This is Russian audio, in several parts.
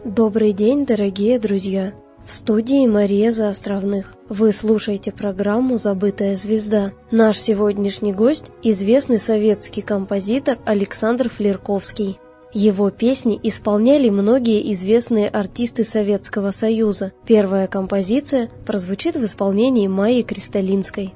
Добрый день, дорогие друзья! В студии Мария Заостровных. Вы слушаете программу «Забытая звезда». Наш сегодняшний гость – известный советский композитор Александр Флерковский. Его песни исполняли многие известные артисты Советского Союза. Первая композиция прозвучит в исполнении Майи Кристалинской.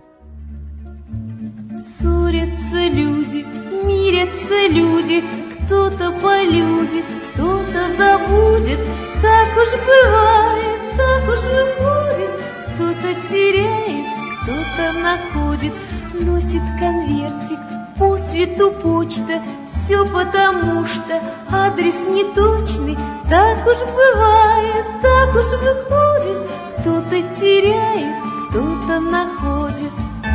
Ссорятся люди, мирятся люди, кто-то полюбит, кто-то забудет. Так уж бывает, так уж выходит. Кто-то теряет, кто-то находит. Носит конвертик по свету почта. Все потому что адрес неточный. Так уж бывает, так уж выходит. Кто-то теряет, кто-то находит.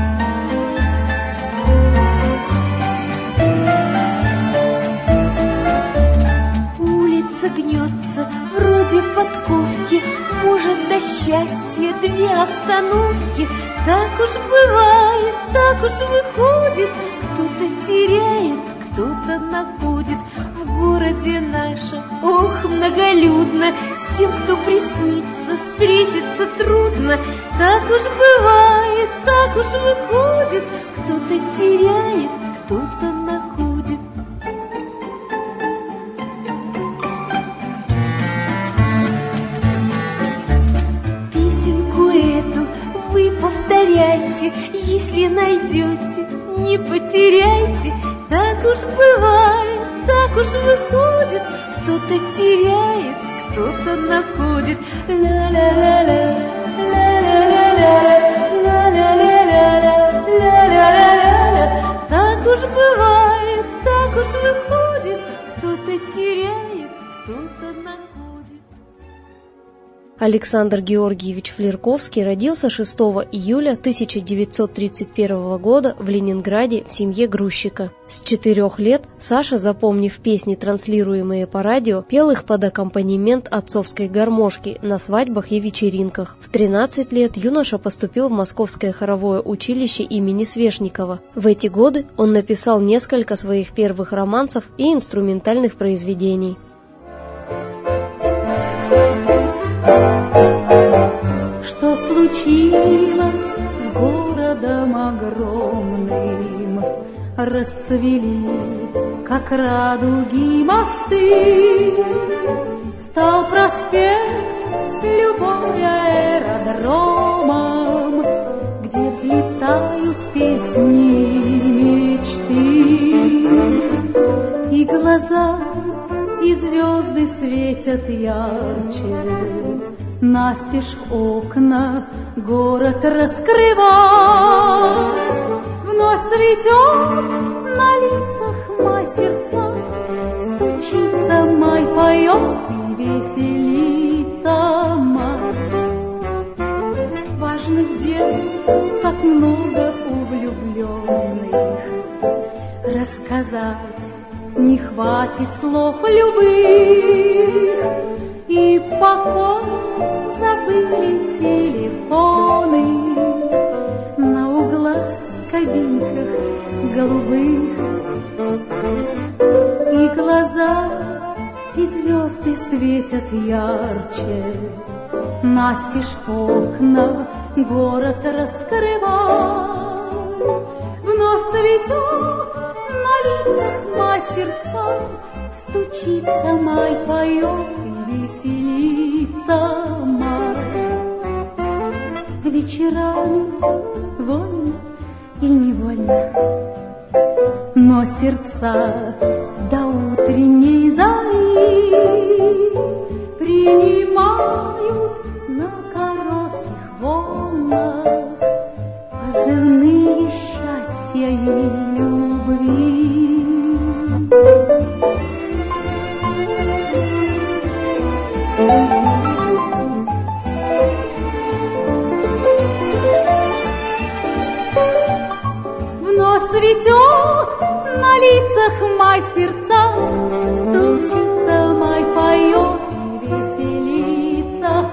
Улица гнется, вроде подковки, может, до счастья 2 остановки. Так уж бывает, так уж выходит. Кто-то теряет, кто-то находит. В городе нашем, ох, многолюдно. С тем, кто приснится, встретиться трудно. Так уж бывает, так уж выходит. Кто-то теряет, кто-то находит. Песенку эту вы повторяйте, если найдете, не потеряйте. Так уж бывает, так уж выходит. Кто-то теряет, кто-то находит. Ла-ла-ла-ла, ла-ла-ла-ла, ла-ла-ла-ла, ла-ла-ла-ла. Так уж бывает, так уж выходит. Кто-то теряет, кто-то находит. Александр Георгиевич Флерковский родился 6 июля 1931 года в Ленинграде в семье грузчика. С 4 лет Саша, запомнив песни, транслируемые по радио, пел их под аккомпанемент отцовской гармошки на свадьбах и вечеринках. В 13 лет юноша поступил в Московское хоровое училище имени Свешникова. В эти годы он написал несколько своих первых романсов и инструментальных произведений. Что случилось с городом огромным? Расцвели, как радуги, мосты. Стал проспект любой аэродромом, где взлетают песни мечты. И глаза, и звезды светят ярче. Настежь окна город раскрывай. Вновь цветет на лицах май сердца. Стучится май, поет и веселится май. Важных дел так много у влюбленных. Рассказать не хватит слов любых. И покой забыли телефоны на углах, кабинках голубых. И глаза, и звезды светят ярче. Настежь окна город раскрывай. Вновь цветет на лицах май сердца. Стучится май, поет и веселится май. Вечерами вольно и невольно, но сердца до утренней зари принимают на коротких волнах позывные счастья и любви. Вновь цветет на лицах май сердца. Стучится май, поет и веселится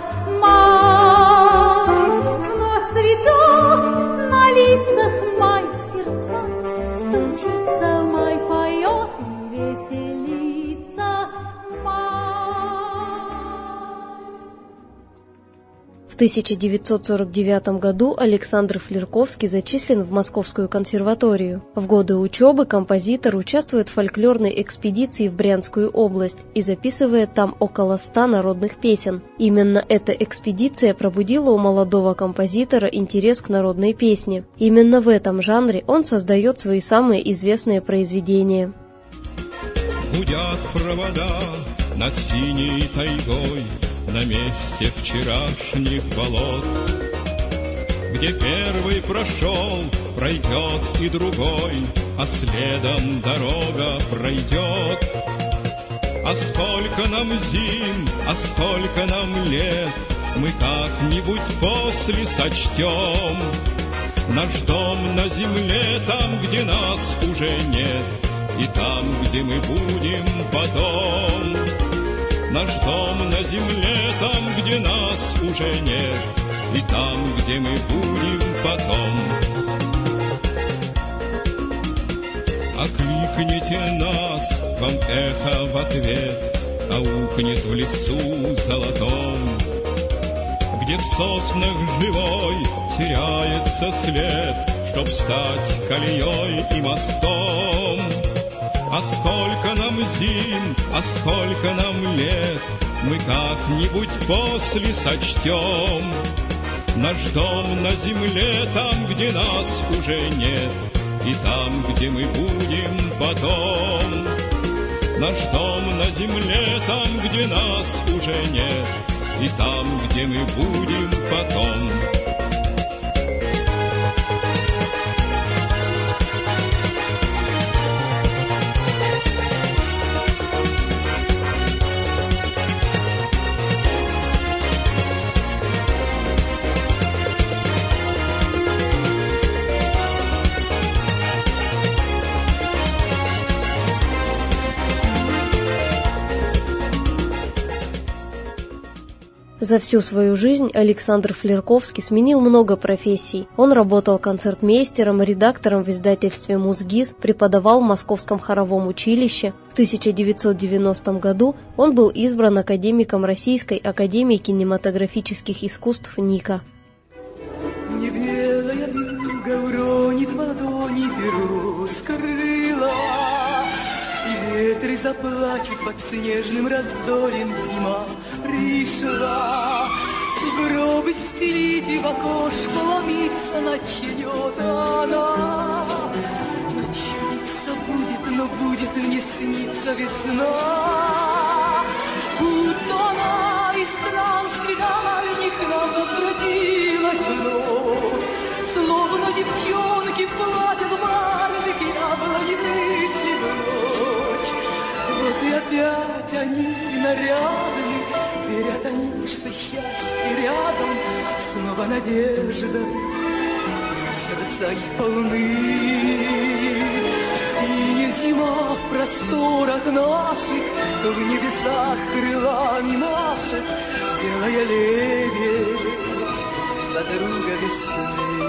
май. Вновь цветет на лицах май сердца. Стучится май, поет и веселится май. В 1949 году Александр Флерковский зачислен в Московскую консерваторию. В годы учебы композитор участвует в фольклорной экспедиции в Брянскую область и записывает там около 100 народных песен. Именно эта экспедиция пробудила у молодого композитора интерес к народной песне. Именно в этом жанре он создает свои самые известные произведения. Гудят провода над синей тайгой, на месте вчерашних болот, где первый прошел, пройдет и другой, а следом дорога пройдет. А сколько нам зим, а сколько нам лет, мы как-нибудь после сочтем. Наш дом на земле, там, где нас уже нет, и там, где мы будем потом. Наш дом на земле, там, где нас уже нет, и там, где мы будем потом. Окликните нас, вам эхо в ответ аукнет в лесу золотом, где в соснах живой теряется след, чтоб стать колеей и мостом. А сколько нам зим, а сколько нам лет, мы как-нибудь после сочтем. Наш дом на земле, там, где нас уже нет, и там, где мы будем потом. Наш дом на земле, там, где нас уже нет, и там, где мы будем потом. За всю свою жизнь Александр Флерковский сменил много профессий. Он работал концертмейстером, редактором в издательстве «Музгиз», преподавал в Московском хоровом училище. В 1990 году он был избран академиком Российской академии кинематографических искусств НИКа. Не белая вьюга уронит в ладони перо с крыла, и ветры заплачут под снежным раздолем, зима пришла. Сугробы стелить и в окошко ломиться начнет она. Но чудиться будет, но будет мне сниться весна. Будто она из странствий дальних к нам возвратилась вновь, словно девчонки платят бальных яблони вышли в ночь. Вот и опять они нарядны, верят они, что счастье рядом, снова надежда, сердца их полны. И не зима в просторах наших, в небесах крылами машет белая лебедь, подруга весны.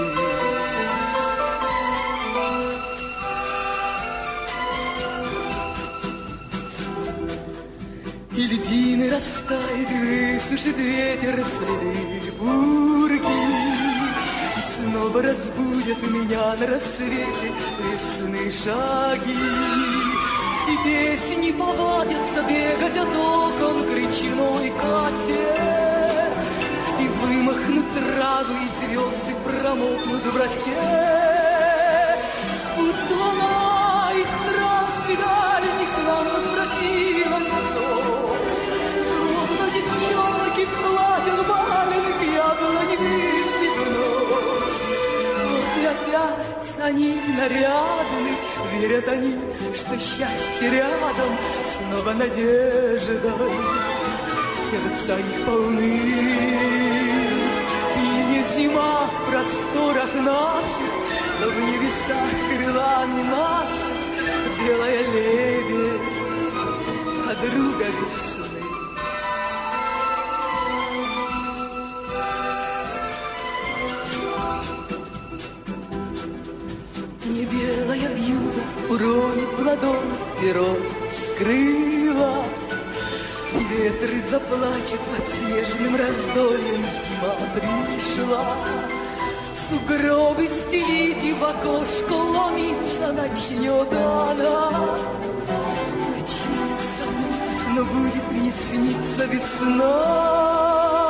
И льдины растает, высушит ветер следы бурги, и снова разбудят меня на рассвете весны шаги. И песни повадятся бегать от окон к речной кате, и вымахнут травы, и звезды промокнут в росе. Будто луна из странствий дальних к нам возвратилась вновь, словно девчонки платят бальных яблони вышли в ночь. Вот и опять они нарядны, верят они, что счастье рядом, снова надежда, сердца их полны. И не зима в просторах наших, но в небесах крылами наших белая лебедь, подруга весны. Не белая вьюга уронит в ладонь перо скрыла, Ветры заплачут под снежным раздольем, зима пришла. Сугробы стелить и в окошко ломиться начнет она. Начнется, но будет не сниться весна.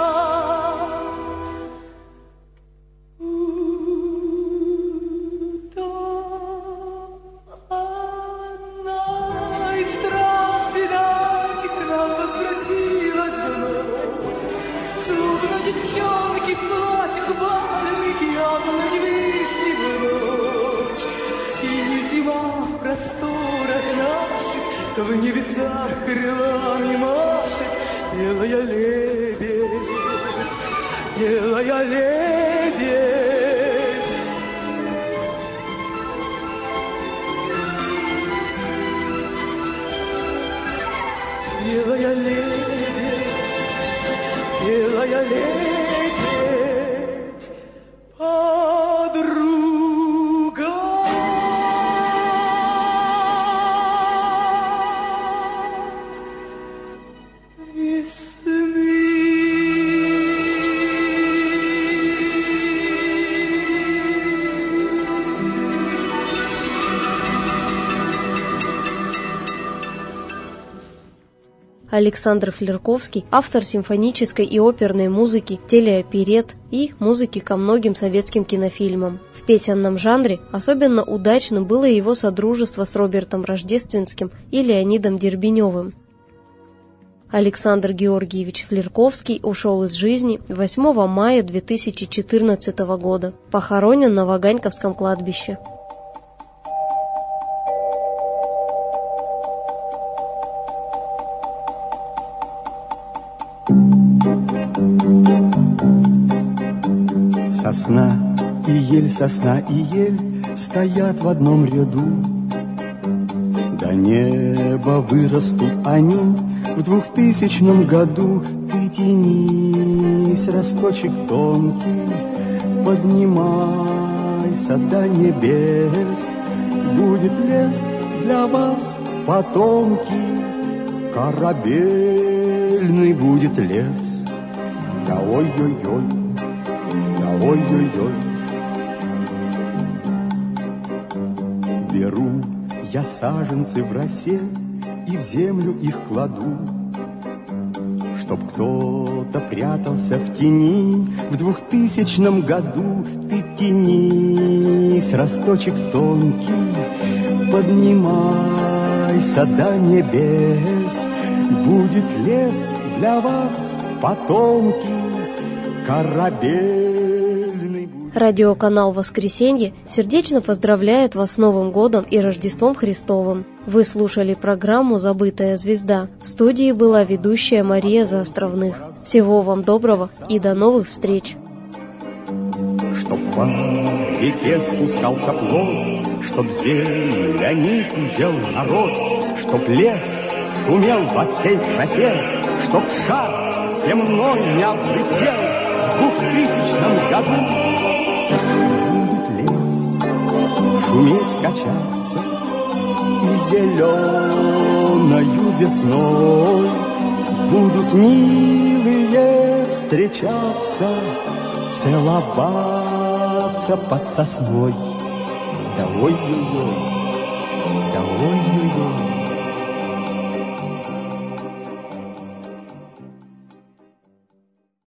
Девчонки платят бальных яблонь вишневую ночь. И зима в просторах наших то в небесах крылами машет. Белая лебедь, белая лебедь. Белая лебедь, белая лебедь, подруга. Весны. Александр Флерковский – автор симфонической и оперной музыки, телеоперет и музыки ко многим советским кинофильмам. В песенном жанре особенно удачным было его содружество с Робертом Рождественским и Леонидом Дербеневым. Александр Георгиевич Флерковский ушел из жизни 8 мая 2014 года, похоронен на Ваганьковском кладбище. Сосна и ель стоят в одном ряду. До неба вырастут они в 2000 году. Ты тянись, росточек тонкий, поднимайся до небес. Будет лес для вас потомки, корабельный будет лес. Да ой-ой-ой, да ой-ой-ой. Беру я саженцы в росе и в землю их кладу, чтоб кто-то прятался в тени в 2000 году. Ты тянись, росточек тонкий, поднимайся до небес. Будет лес для вас потомки, корабельный. Радиоканал «Воскресенье» сердечно поздравляет вас с Новым годом и Рождеством Христовым. Вы слушали программу «Забытая звезда». В студии была ведущая Мария Заостровных. Всего вам доброго и до новых встреч. Чтоб по реке спускался плод, чтоб зеленик ел народ, чтоб лес шумел во всей красе, чтоб шар земной не облысел в 2000 году. Будет лес шуметь, качаться, и зеленою весной будут милые встречаться, целоваться под сосной. Да ой-ой-ой.